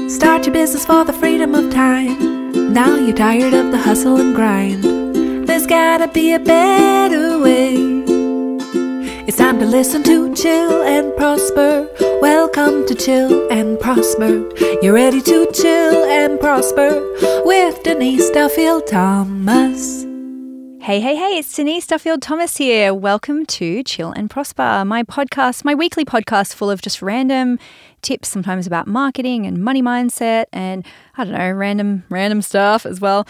Start your business for the freedom of time. Now you're tired of the hustle and grind. There's gotta be a better way. It's time to listen to Chill and Prosper. Welcome to Chill and Prosper. You're ready to chill and prosper with Denise Duffield Thomas. Hey, it's Denise Duffield Thomas here. Welcome to Chill and Prosper, my podcast, my weekly podcast full of just random tips, sometimes about marketing and money mindset and, I don't know, random stuff as well.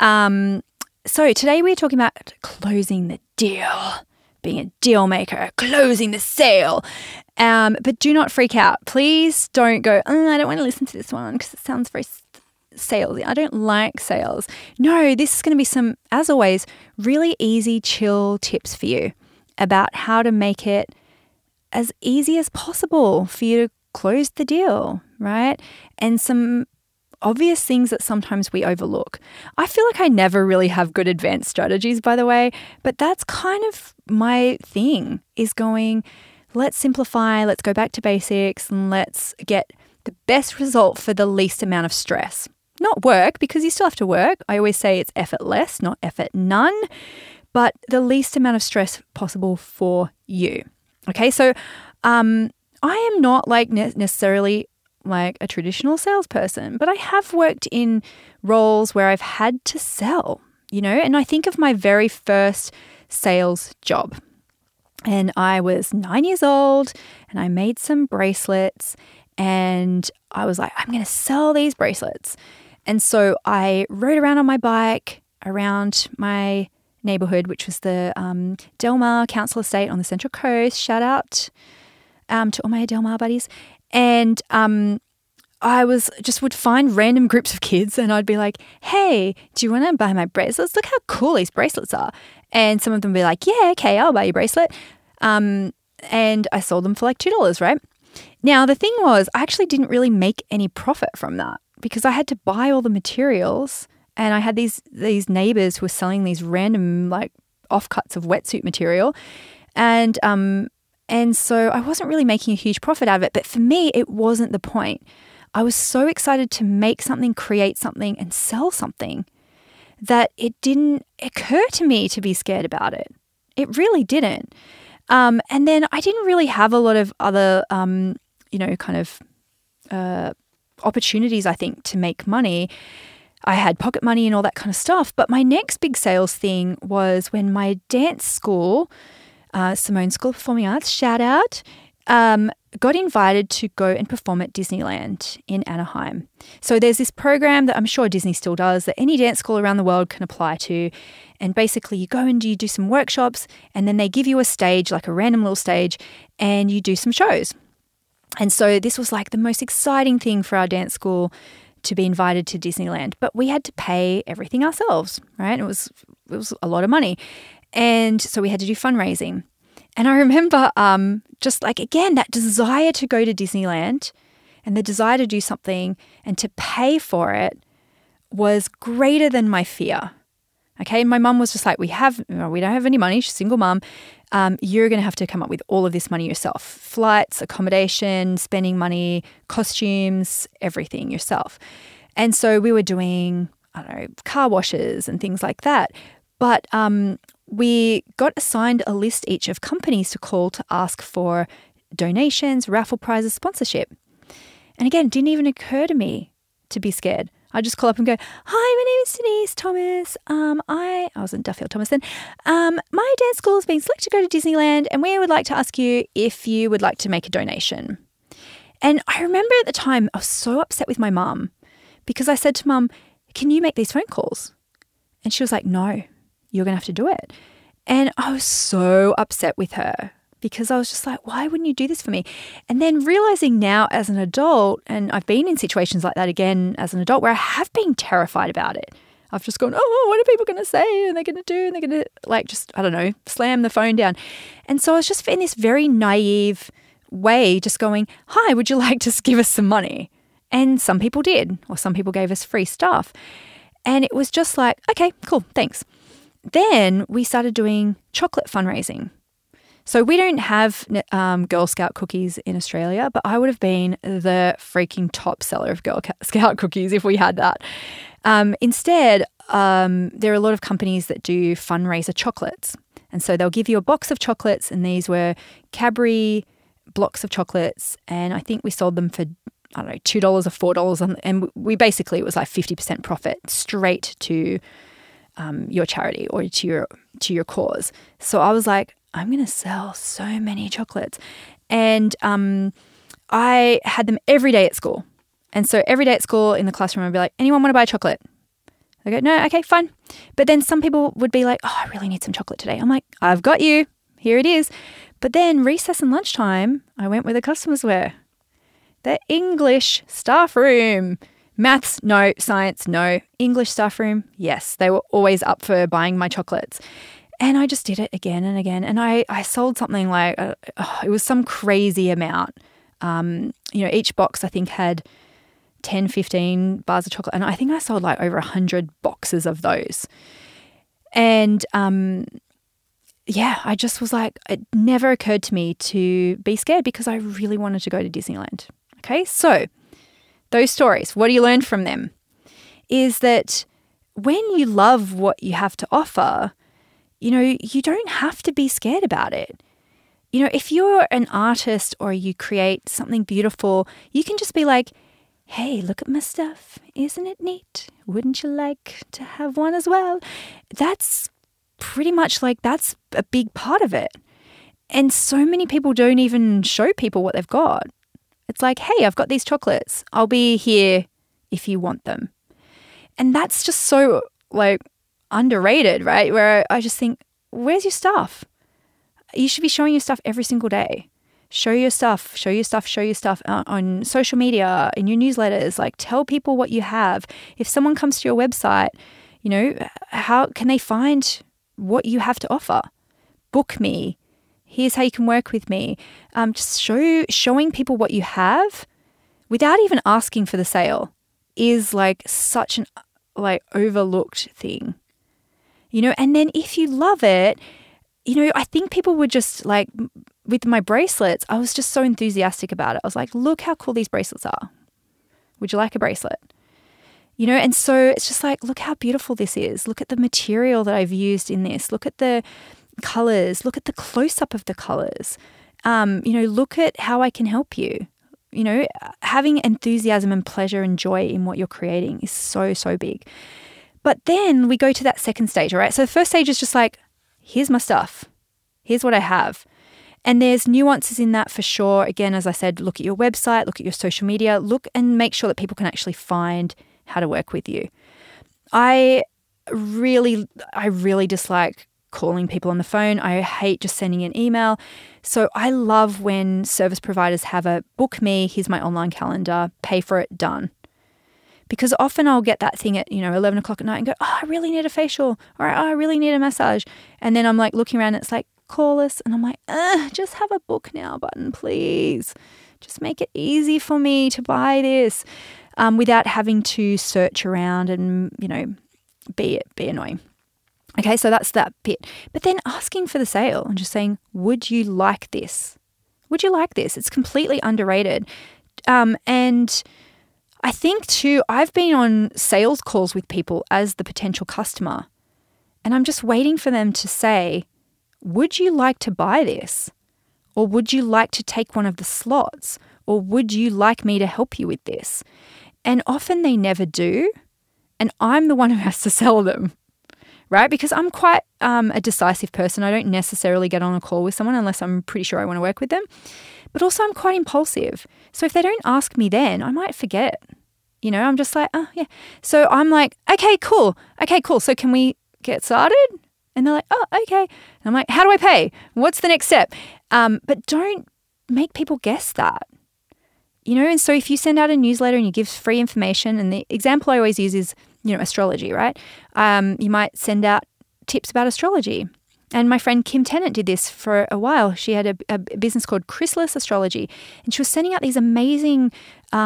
So today we're talking about closing the deal, being a deal maker, closing the sale. But do not freak out. Please don't go, I don't want to listen to this one because it sounds very salesy. I don't like sales. No, this is going to be some, as always, really easy, chill tips for you about how to make it as easy as possible for you to close the deal, right? And some obvious things that sometimes we overlook. I feel like I never really have good advanced strategies, by the way, but that's kind of my thing, is going, let's simplify, let's go back to basics, and let's get the best result for the least amount of stress. Not work, because you still have to work. I always say it's effort less, not effort none, but the least amount of stress possible for you. Okay, so I am not like necessarily like a traditional salesperson, but I have worked in roles where I've had to sell, you know, and I think of my very first sales job. And I was 9 years old and I made some bracelets and I was like, I'm going to sell these bracelets. And so I rode around on my bike around my neighborhood, which was the Del Mar Council Estate on the Central Coast. Shout out to all my Del Mar buddies. And I would find random groups of kids and I'd be like, hey, do you want to buy my bracelets? Look how cool these bracelets are. And some of them would be like, yeah, okay, I'll buy your bracelet. And I sold them for like $2, right? Now, the thing was, I actually didn't really make any profit from that because I had to buy all the materials and I had these neighbors who were selling these random like offcuts of wetsuit material. And so I wasn't really making a huge profit out of it. But for me, it wasn't the point. I was so excited to make something, create something, and sell something that it didn't occur to me to be scared about it. It really didn't. And then I didn't really have a lot of other, opportunities, I think, to make money. I had pocket money and all that kind of stuff. But my next big sales thing was when my dance school, Simone School of Performing Arts, shout out, got invited to go and perform at Disneyland in Anaheim. So there's this program that I'm sure Disney still does that any dance school around the world can apply to. And basically you go and you do some workshops and then they give you a stage, like a random little stage, and you do some shows. And so this was like the most exciting thing for our dance school to be invited to Disneyland. But we had to pay everything ourselves, right? It was a lot of money. And so we had to do fundraising. And I remember just like, again, that desire to go to Disneyland and the desire to do something and to pay for it was greater than my fear. Okay, and my mum was just like, we don't have any money. She's a single mum. You're going to have to come up with all of this money yourself. Flights, accommodation, spending money, costumes, everything yourself. And so we were doing, I don't know, car washes and things like that. But we got assigned a list each of companies to call to ask for donations, raffle prizes, sponsorship. And again, it didn't even occur to me to be scared. I just call up and go, hi, my name is Denise Thomas. I wasn't Duffield Thomas then. My dance school is being selected to go to Disneyland and we would like to ask you if you would like to make a donation. And I remember at the time I was so upset with my mum because I said to Mum, can you make these phone calls? And she was like, no, you're going to have to do it. And I was so upset with her because I was just like, why wouldn't you do this for me? And then realizing now as an adult, and I've been in situations like that again as an adult where I have been terrified about it. I've just gone, oh, what are people going to say? And they're going to do, and they're going to like just, I don't know, slam the phone down. And so I was just in this very naive way just going, hi, would you like to give us some money? And some people did, or some people gave us free stuff. And it was just like, okay, cool, thanks. Then we started doing chocolate fundraising. So we don't have Girl Scout cookies in Australia, but I would have been the freaking top seller of Girl Scout cookies if we had that. Instead, there are a lot of companies that do fundraiser chocolates. And so they'll give you a box of chocolates, and these were Cadbury blocks of chocolates. And I think we sold them for, I don't know, $2 or $4. And we basically, it was like 50% profit straight to your charity or to your cause. So I was like, I'm going to sell so many chocolates. And I had them every day at school. And so every day at school in the classroom, I'd be like, anyone want to buy chocolate? I go, no, okay, fine. But then some people would be like, oh, I really need some chocolate today. I'm like, I've got you. Here it is. But then recess and lunchtime, I went where the customers were. The English staff room. Maths, no. Science, no. English staff room, yes. They were always up for buying my chocolates. And I just did it again and again. And I sold something like, it was some crazy amount. Each box I think had 10, 15 bars of chocolate. And I think I sold like over 100 boxes of those. And I just was like, it never occurred to me to be scared because I really wanted to go to Disneyland. Okay, so those stories, what do you learn from them? Is that when you love what you have to offer, you don't have to be scared about it. If you're an artist or you create something beautiful, you can just be like, hey, look at my stuff. Isn't it neat? Wouldn't you like to have one as well? That's pretty much like, that's a big part of it. And so many people don't even show people what they've got. It's like, hey, I've got these chocolates. I'll be here if you want them. And that's just so like underrated, right? Where I just think, where's your stuff? You should be showing your stuff every single day. Show your stuff on social media, in your newsletters. Like, tell people what you have. If someone comes to your website, how can they find what you have to offer? Book me. Here's how you can work with me. Just showing people what you have without even asking for the sale is like such an overlooked thing. And then if you love it, I think people would just like, with my bracelets, I was just so enthusiastic about it. I was like, look how cool these bracelets are. Would you like a bracelet? And so it's just like, look how beautiful this is. Look at the material that I've used in this. Look at the colors. Look at the close-up of the colors. Look at how I can help you. Having enthusiasm and pleasure and joy in what you're creating is so, so big. But then we go to that second stage, all right? So the first stage is just like, here's my stuff. Here's what I have. And there's nuances in that for sure. Again, as I said, look at your website, look at your social media, look and make sure that people can actually find how to work with you. I really dislike calling people on the phone. I hate just sending an email. So I love when service providers have a book me, here's my online calendar, pay for it, done. Because often I'll get that thing at, 11 o'clock at night and go, oh, I really need a facial, or oh, I really need a massage. And then I'm like looking around and it's like, call us. And I'm like, just have a book now button, please. Just make it easy for me to buy this without having to search around and, be annoying. Okay, so that's that bit. But then asking for the sale and just saying, would you like this? Would you like this? It's completely underrated. And I think too, I've been on sales calls with people as the potential customer, and I'm just waiting for them to say, would you like to buy this? Or would you like to take one of the slots? Or would you like me to help you with this? And often they never do. And I'm the one who has to sell them, right? Because I'm quite a decisive person. I don't necessarily get on a call with someone unless I'm pretty sure I want to work with them. But also I'm quite impulsive. So if they don't ask me then, I might forget. I'm just like, oh, yeah. So I'm like, okay, cool. So can we get started? And they're like, oh, okay. And I'm like, how do I pay? What's the next step? But don't make people guess that. And so if you send out a newsletter and you give free information, and the example I always use is, astrology, right? You might send out tips about astrology. And my friend Kim Tennant did this for a while. She had a business called Chrysalis Astrology, and she was sending out these amazing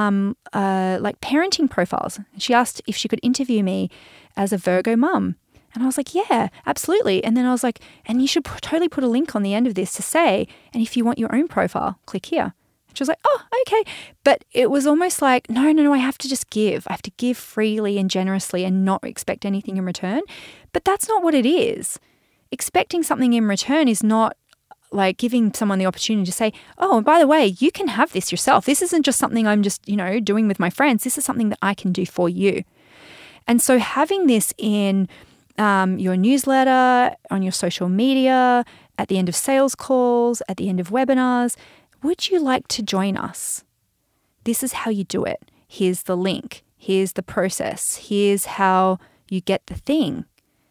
parenting profiles. And she asked if she could interview me as a Virgo mum. And I was like, yeah, absolutely. And then I was like, and you should totally put a link on the end of this to say, and if you want your own profile, click here. And she was like, oh, okay. But it was almost like, no, I have to just give. I have to give freely and generously and not expect anything in return. But that's not what it is. Expecting something in return is not like giving someone the opportunity to say, oh, and by the way, you can have this yourself. This isn't just something I'm just, doing with my friends. This is something that I can do for you. And so having this in your newsletter, on your social media, at the end of sales calls, at the end of webinars, would you like to join us? This is how you do it. Here's the link. Here's the process. Here's how you get the thing.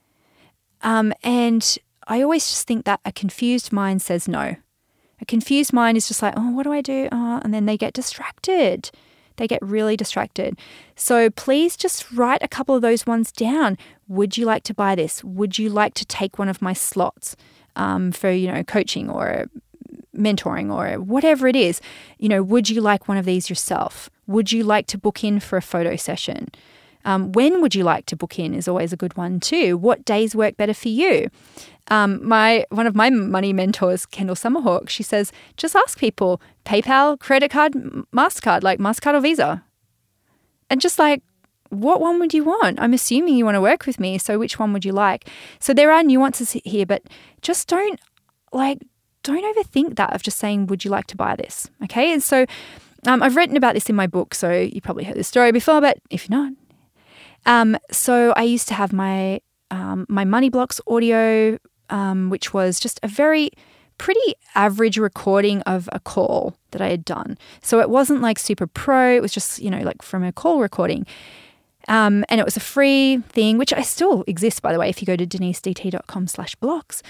And I always just think that a confused mind says no. A confused mind is just like, oh, what do I do? And then they get distracted. They get really distracted. So please just write a couple of those ones down. Would you like to buy this? Would you like to take one of my slots for, coaching or mentoring or whatever it is? Would you like one of these yourself? Would you like to book in for a photo session? When would you like to book in is always a good one too. What days work better for you? One of my money mentors, Kendall Summerhawk, she says, just ask people, PayPal, credit card, MasterCard, like MasterCard or Visa. And just like, what one would you want? I'm assuming you want to work with me, so which one would you like? So there are nuances here, but just don't overthink that of just saying, would you like to buy this? Okay. And so I've written about this in my book, so you probably heard this story before, but if you're not, so I used to have my Money Blocks audio, which was just a pretty average recording of a call that I had done. So it wasn't like super pro. It was just, like from a call recording. And it was a free thing, which I still exist, by the way, if you go to denisedt.com/blocks.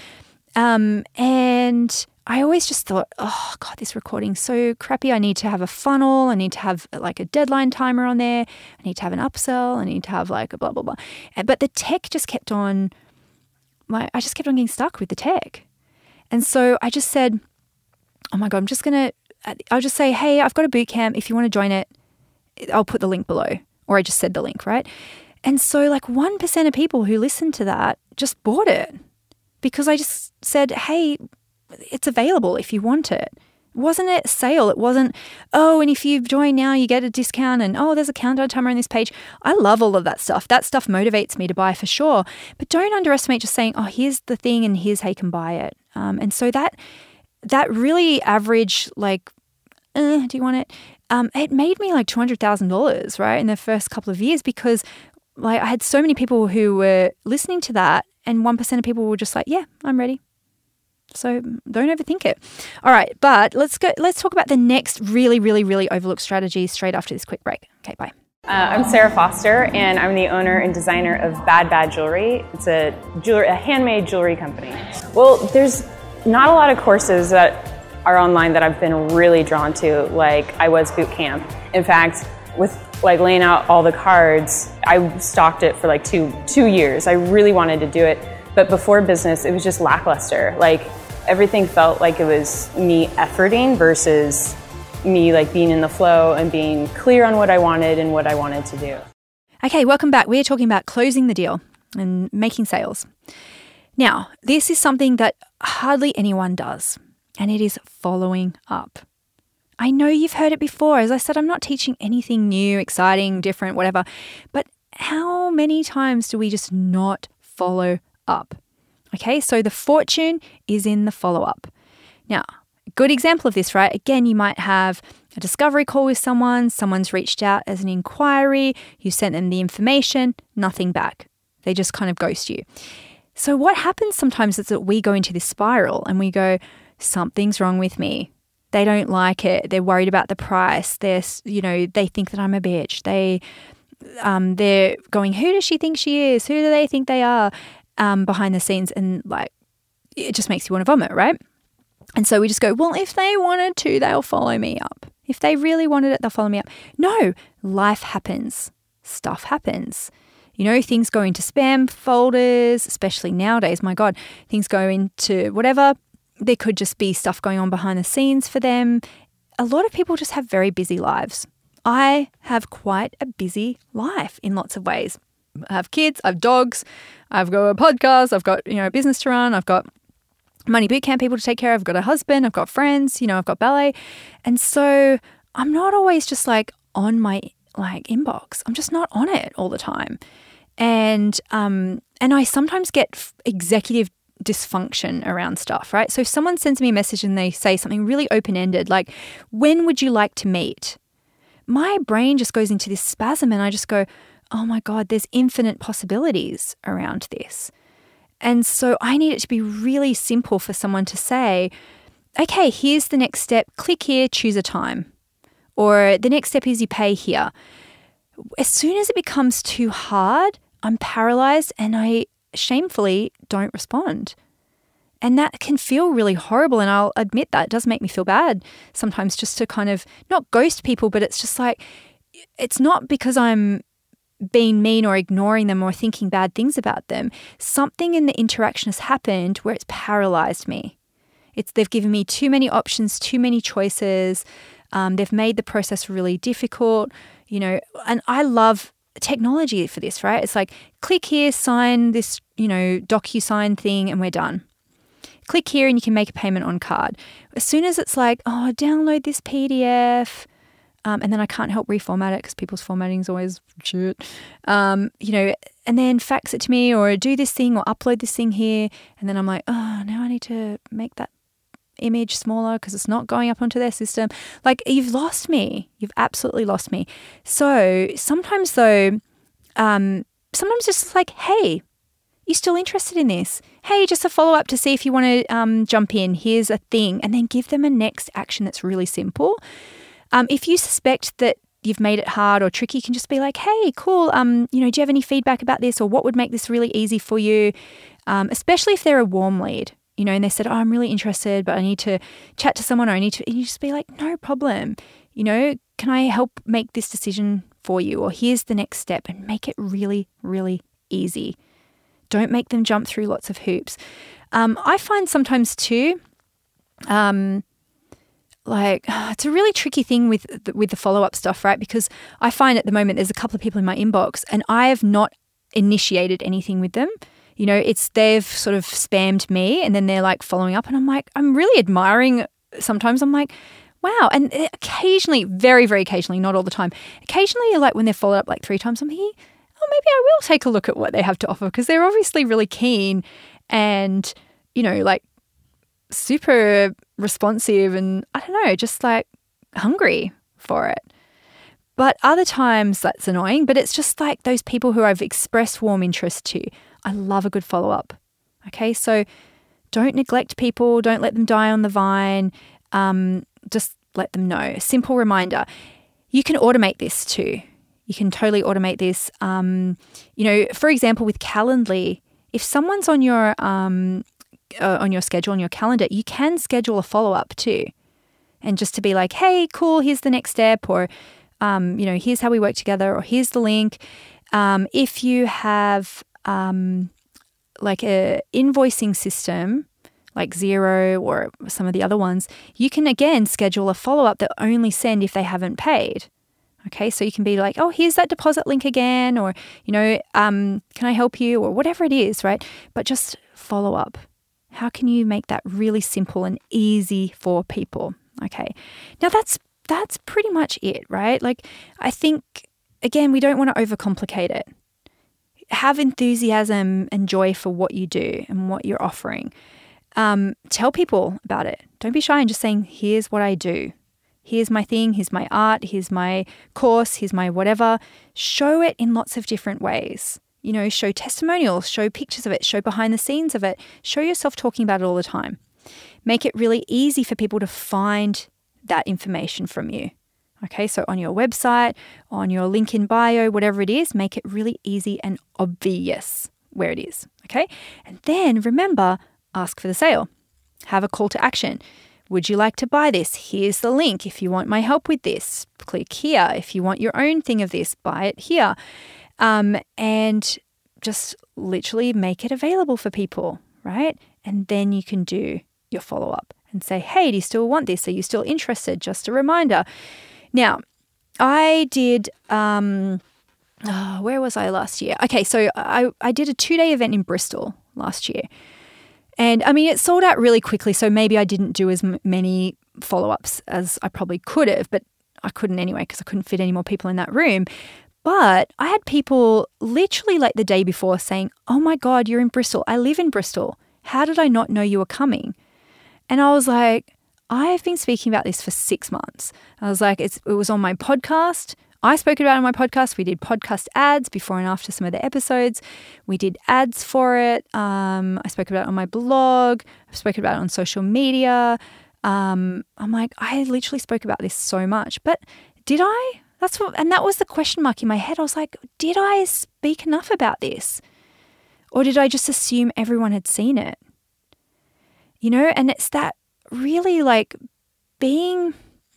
And I always just thought, oh God, this recording's so crappy. I need to have a funnel. I need to have like a deadline timer on there. I need to have an upsell. I need to have like a blah, blah, blah. But the tech just kept on, I just kept on getting stuck with the tech. And so I just said, oh my God, I'll just say, hey, I've got a boot camp. If you want to join it, I'll put the link below. Or I just said the link, right? And so like 1% of people who listened to that just bought it because I just said, hey, it's available if you want it. It wasn't a sale. It wasn't, oh, and if you join now, you get a discount and, oh, there's a countdown timer on this page. I love all of that stuff. That stuff motivates me to buy for sure. But don't underestimate just saying, oh, here's the thing and here's how you can buy it. And so that really average, like, do you want it? It made me like $200,000, right, in the first couple of years because like I had so many people who were listening to that and 1% of people were just like, yeah, I'm ready. So don't overthink it. All right, but let's talk about the next really, really, really overlooked strategy straight after this quick break. Okay, bye. I'm Sarah Foster, and I'm the owner and designer of Bad Bad Jewelry. It's a handmade jewelry company. Well, there's not a lot of courses that are online that I've been really drawn to, like I Was Boot Camp. In fact, with like laying out all the cards, I stalked it for like two years. I really wanted to do it, but before business, it was just lackluster. Like everything felt like it was me efforting versus me like being in the flow and being clear on what I wanted and what I wanted to do. Okay, welcome back. We're talking about closing the deal and making sales. Now, this is something that hardly anyone does, and it is following up. I know you've heard it before. As I said, I'm not teaching anything new, exciting, different, whatever, but how many times do we just not follow up? Okay, so the fortune is in the follow-up. Now, a good example of this, right? Again, you might have a discovery call with someone's reached out as an inquiry, you sent them the information, nothing back. They just kind of ghost you. So what happens sometimes is that we go into this spiral and we go, something's wrong with me. They don't like it. They're worried about the price. They think that I'm a bitch. They're going, who does she think she is? Who do they think they are? Behind the scenes, and like it just makes you want to vomit, right? And so we just go, well, if they wanted to, they'll follow me up. If they really wanted it, they'll follow me up. No, life happens. Stuff happens. Things go into spam folders, especially nowadays. My God, things go into whatever. There could just be stuff going on behind the scenes for them. A lot of people just have very busy lives. I have quite a busy life in lots of ways. I have kids, I have dogs, I've got a podcast, I've got, a business to run, I've got Money Bootcamp people to take care of, I've got a husband, I've got friends, I've got ballet. And so I'm not always just like on my inbox. I'm just not on it all the time. And I sometimes get executive dysfunction around stuff, right? So if someone sends me a message and they say something really open-ended, like, when would you like to meet? My brain just goes into this spasm and I just go, oh my God, there's infinite possibilities around this. And so I need it to be really simple for someone to say, okay, here's the next step. Click here, choose a time. Or the next step is you pay here. As soon as it becomes too hard, I'm paralyzed and I shamefully don't respond. And that can feel really horrible. And I'll admit that it does make me feel bad sometimes, just to kind of not ghost people, but it's just like, it's not because I'm being mean or ignoring them or thinking bad things about them. Something in the interaction has happened where it's paralyzed me. They've given me too many options, too many choices. They've made the process really difficult, and I love technology for this, right? It's like, click here, sign this, DocuSign thing, and we're done. Click here and you can make a payment on card. As soon as it's like, oh, download this PDF, and then I can't help reformat it because people's formatting is always shit, and then fax it to me or do this thing or upload this thing here. And then I'm like, oh, now I need to make that image smaller because it's not going up onto their system. Like, you've lost me. You've absolutely lost me. So sometimes though, sometimes just like, hey, you still interested in this? Hey, just a follow-up to see if you want to jump in. Here's a thing. And then give them a next action that's really simple. If you suspect that you've made it hard or tricky, you can just be like, hey, cool. Do you have any feedback about this, or what would make this really easy for you? Especially if they're a warm lead, and they said, oh, I'm really interested, but I need to chat to someone, or and you just be like, no problem. Can I help make this decision for you? Or here's the next step, and make it really, really easy. Don't make them jump through lots of hoops. I find sometimes too, it's a really tricky thing with the follow-up stuff, right? Because I find at the moment there's a couple of people in my inbox and I have not initiated anything with them. They've sort of spammed me and then they're like following up, and I'm like, I'm really admiring. Sometimes I'm like, wow. And occasionally, very, very occasionally, not all the time, occasionally, like when they're followed up like 3 times, I'm thinking, oh, maybe I will take a look at what they have to offer, because they're obviously really keen and, like super responsive and, I don't know, just like hungry for it. But other times that's annoying, but it's just like those people who I've expressed warm interest to. I love a good follow-up. Okay, so don't neglect people. Don't let them die on the vine. Just let them know. Simple reminder. You can automate this too. You can totally automate this. For example, with Calendly, if someone's on your schedule, on your calendar, you can schedule a follow-up too. And just to be like, hey, cool, here's the next step, or, here's how we work together, or here's the link. If you have like a invoicing system like Xero or some of the other ones, you can again schedule a follow-up that only send if they haven't paid. Okay, so you can be like, oh, here's that deposit link again, or, can I help you, or whatever it is, right? But just follow up. How can you make that really simple and easy for people? Okay, now that's pretty much it, right? Like, I think, again, we don't want to overcomplicate it. Have enthusiasm and joy for what you do and what you're offering. Tell people about it. Don't be shy in just saying, here's what I do. Here's my thing, here's my art, here's my course, here's my whatever. Show it in lots of different ways. Show testimonials, show pictures of it, show behind the scenes of it. Show yourself talking about it all the time. Make it really easy for people to find that information from you. Okay, so on your website, on your link in bio, whatever it is, make it really easy and obvious where it is. Okay, and then remember, ask for the sale. Have a call to action. Would you like to buy this? Here's the link. If you want my help with this, click here. If you want your own thing of this, buy it here. And just literally make it available for people, right? And then you can do your follow-up and say, hey, do you still want this? Are you still interested? Just a reminder. Now, I did where was I last year? Okay, so I did a 2-day event in Bristol last year. And I mean, it sold out really quickly. So maybe I didn't do as many follow-ups as I probably could have, but I couldn't anyway because I couldn't fit any more people in that room. But I had people literally like the day before saying, oh my God, you're in Bristol. I live in Bristol. How did I not know you were coming? And I was like, I've been speaking about this for 6 months. I was like, it was on my podcast. I spoke about it on my podcast. We did podcast ads before and after some of the episodes. We did ads for it. I spoke about it on my blog. I've spoken about it on social media. I'm like, I literally spoke about this so much. But did I? And that was the question mark in my head. I was like, did I speak enough about this? Or did I just assume everyone had seen it? You know, and it's that really like being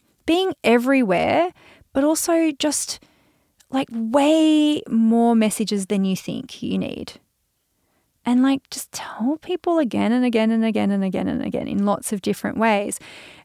everywhere, but also just like way more messages than you think you need. And like just tell people again and again and again and again and again in lots of different ways.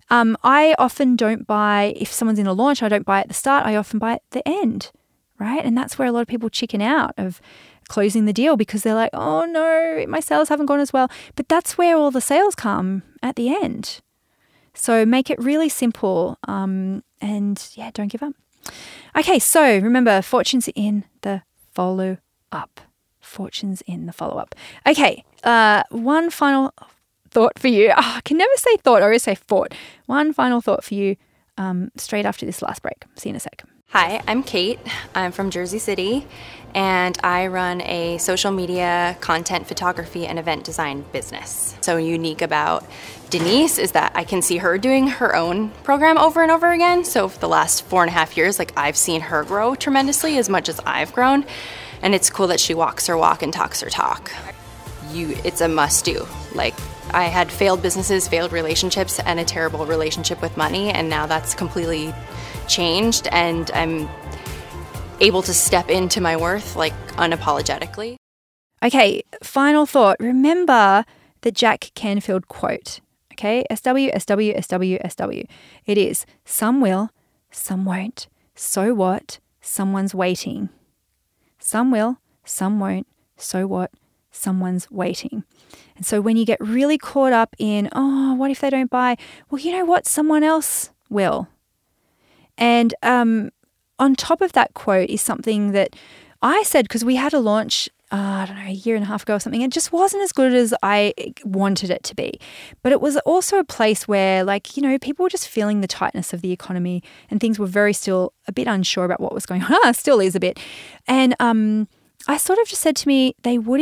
I often don't buy, if someone's in a launch, I don't buy at the start. I often buy at the end, right? And that's where a lot of people chicken out of closing the deal because they're like, oh no, my sales haven't gone as well. But that's where all the sales come at the end. So make it really simple and yeah, don't give up. Okay, so remember, fortune's in the follow-up. Fortune's in the follow-up. Okay, one final thought for you. Oh, I can never say thought, I always say thought. One final thought for you straight after this last break. See you in a sec. Hi, I'm Kate. I'm from Jersey City, and I run a social media, content photography, and event design business. So unique about Denise is that I can see her doing her own program over and over again. So for the last 4.5 years, like I've seen her grow tremendously as much as I've grown. And it's cool that she walks her walk and talks her talk. It's a must do. Like I had failed businesses, failed relationships, and a terrible relationship with money. And now that's completely changed and I'm able to step into my worth like unapologetically. Okay, final thought. Remember the Jack Canfield quote. Okay, SW, SW, SW, SW. It is, some will, some won't. So what? Someone's waiting. Some will, some won't. So what? Someone's waiting. And so when you get really caught up in, oh, what if they don't buy? Well, you know what? Someone else will. And on top of that quote is something that I said, because we had a launch, I don't know, 1.5 years ago or something. It just wasn't as good as I wanted it to be. But it was also a place where, like, you know, people were just feeling the tightness of the economy and things were very still a bit unsure about what was going on. Still is a bit. And I sort of just said to me,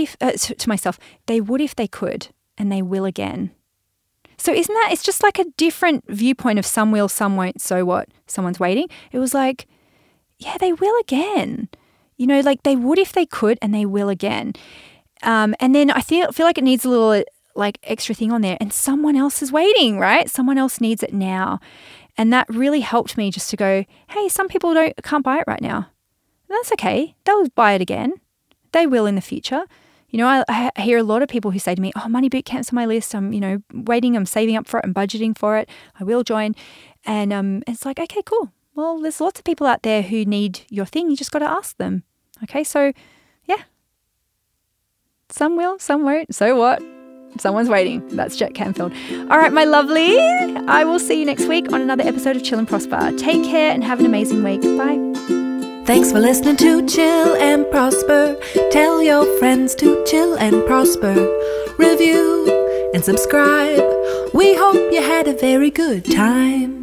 to myself, they would if they could, and they will again. So isn't that, it's just like a different viewpoint of some will, some won't, so what, someone's waiting. It was like, yeah, they will again. You know, like they would if they could and they will again. And then I feel like it needs a little like extra thing on there and someone else is waiting, right? Someone else needs it now. And that really helped me just to go, hey, some people can't buy it right now. That's okay. They'll buy it again. They will in the future. You know, I hear a lot of people who say to me, oh, Money Boot Camp's on my list. I'm, you know, waiting, I'm saving up for it, I'm budgeting for it. I will join. And it's like, okay, cool. Well, there's lots of people out there who need your thing. You just got to ask them. Okay, so yeah. Some will, some won't. So what? Someone's waiting. That's Jack Canfield. All right, my lovely. I will see you next week on another episode of Chill and Prosper. Take care and have an amazing week. Bye. Thanks for listening to Chill and Prosper. Tell your friends to chill and prosper. Review and subscribe. We hope you had a very good time.